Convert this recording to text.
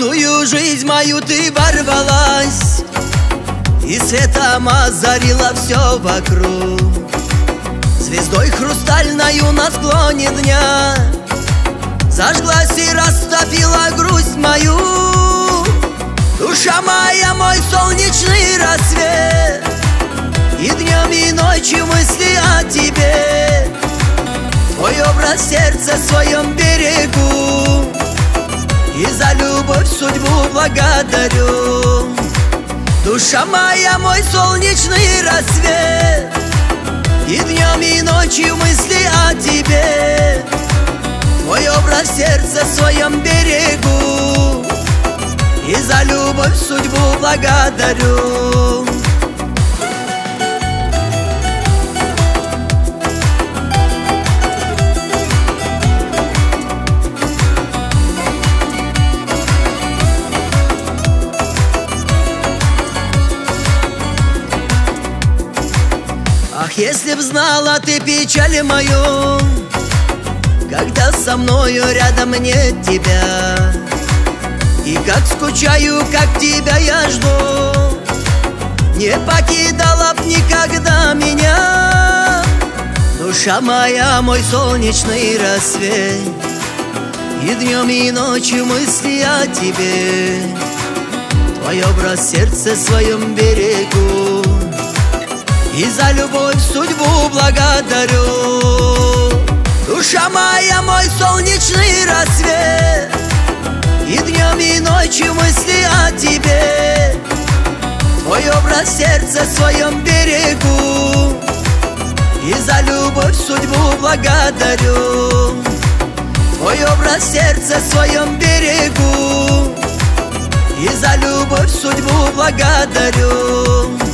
молодую жизнь мою ты ворвалась, и светом озарила все вокруг. Звездой хрустальною на склоне дня зажглась и растопила грусть мою. Душа моя, мой солнечный рассвет, и днем и ночью мысли о тебе. Твой образ сердца в своем берегу, и за любовь судьбу благодарю. Душа моя, мой солнечный рассвет, и днем и ночью мысли о тебе. Твой образ сердца в своем берегу, и за любовь судьбу благодарю. Ах, если б знала ты печаль мою, когда со мною рядом нет тебя, и как скучаю, как тебя я жду, не покидала б никогда меня. Душа моя, мой солнечный рассвет, и днем и ночью мысли о тебе. Твой образ сердца в своем берегу, и за любовь судьбу благодарю. Душа моя, мой солнечный рассвет, и днем и ночью мысли о тебе. Твой образ сердца в своем берегу, и за любовь судьбу благодарю. Твой образ сердца в своем берегу, и за любовь судьбу благодарю.